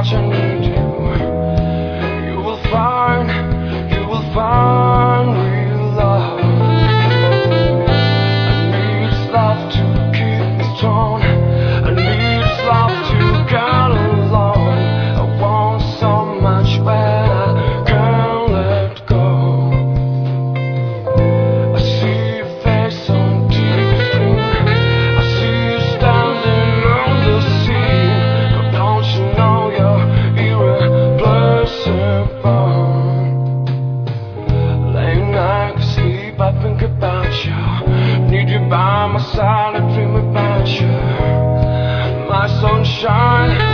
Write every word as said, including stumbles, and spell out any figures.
much I need you. You will find, you will find real love. I need this love to keep me strong. I need this love to get along. I want so much when I can't let go. I see your face on T V screen. I see you standing on the scene. But don't you know you're irreplaceable? Late night, I sleep, I think about you. Need you by my side, I dream about you. My sunshine.